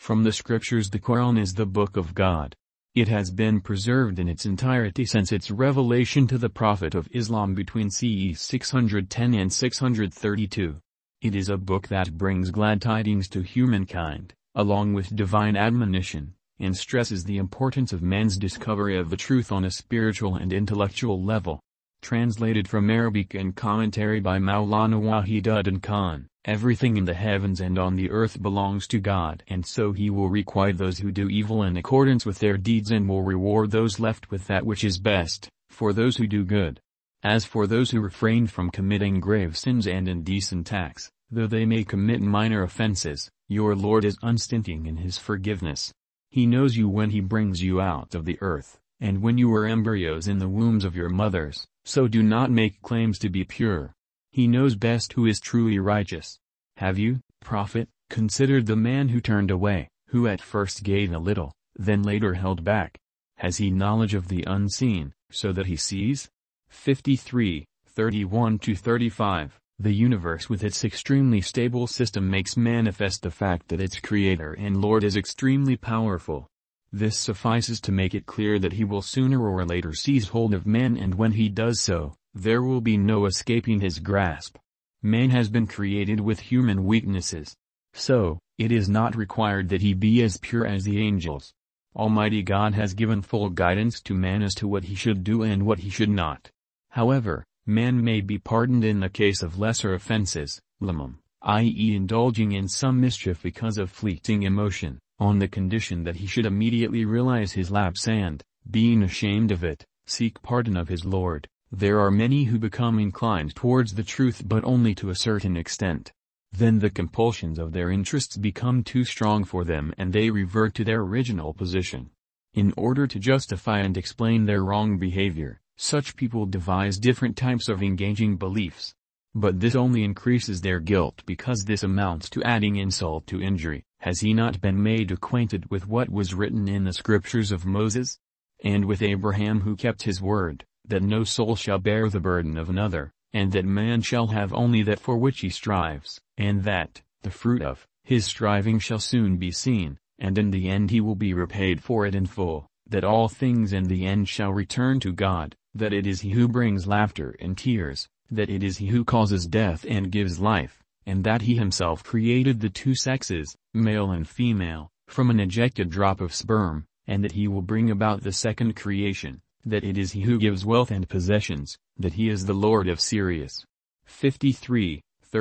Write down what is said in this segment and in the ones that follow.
From the scriptures, the Quran is the book of God. It has been preserved in its entirety since its revelation to the Prophet of Islam between CE 610 and 632. It is a book that brings glad tidings to humankind, along with divine admonition, and stresses the importance of man's discovery of the truth on a spiritual and intellectual level. Translated from Arabic and commentary by Maulana Wahiduddin Khan. Everything in the heavens and on the earth belongs to God, and so He will requite those who do evil in accordance with their deeds and will reward those left with that which is best, for those who do good. As for those who refrain from committing grave sins and indecent acts, though they may commit minor offenses, your Lord is unstinting in His forgiveness. He knows you when He brings you out of the earth, and when you were embryos in the wombs of your mothers, so do not make claims to be pure. He knows best who is truly righteous. Have you, Prophet, considered the man who turned away, who at first gave a little, then later held back? Has he knowledge of the unseen, so that he sees? 53, 31-35. The universe with its extremely stable system makes manifest the fact that its Creator and Lord is extremely powerful. This suffices to make it clear that He will sooner or later seize hold of man, and when He does so, there will be no escaping His grasp. Man has been created with human weaknesses. So, it is not required that he be as pure as the angels. Almighty God has given full guidance to man as to what he should do and what he should not. However, man may be pardoned in the case of lesser offenses, i.e. indulging in some mischief because of fleeting emotion, on the condition that he should immediately realize his lapse and, being ashamed of it, seek pardon of his Lord. There are many who become inclined towards the truth but only to a certain extent. Then the compulsions of their interests become too strong for them and they revert to their original position. In order to justify and explain their wrong behavior, such people devise different types of engaging beliefs. But this only increases their guilt because this amounts to adding insult to injury. Has he not been made acquainted with what was written in the scriptures of Moses? And with Abraham who kept his word, that no soul shall bear the burden of another, and that man shall have only that for which he strives, and that, the fruit of, his striving shall soon be seen, and in the end he will be repaid for it in full, that all things in the end shall return to God, that it is He who brings laughter and tears, that it is He who causes death and gives life, and that He Himself created the two sexes, male and female, from an ejected drop of sperm, and that He will bring about the second creation, that it is He who gives wealth and possessions, that He is the Lord of Sirius. 53,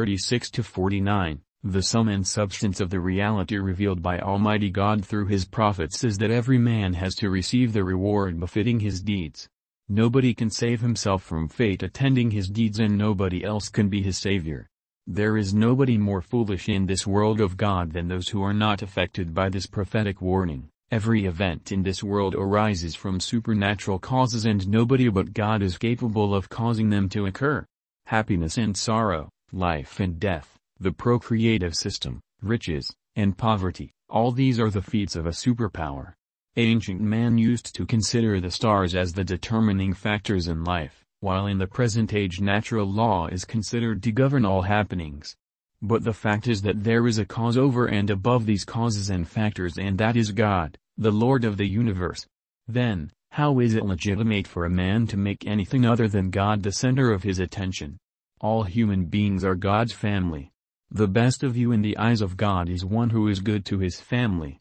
36-49. The sum and substance of the reality revealed by Almighty God through His prophets is that every man has to receive the reward befitting his deeds. Nobody can save himself from fate attending his deeds, and nobody else can be his savior. There is nobody more foolish in this world of God than those who are not affected by this prophetic warning. Every event in this world arises from supernatural causes and nobody but God is capable of causing them to occur. Happiness and sorrow, life and death, the procreative system, riches, and poverty, all these are the feats of a superpower. Ancient man used to consider the stars as the determining factors in life, while in the present age natural law is considered to govern all happenings. But the fact is that there is a cause over and above these causes and factors, and that is God, the Lord of the universe. Then, how is it legitimate for a man to make anything other than God the center of his attention? All human beings are God's family. The best of you in the eyes of God is one who is good to his family,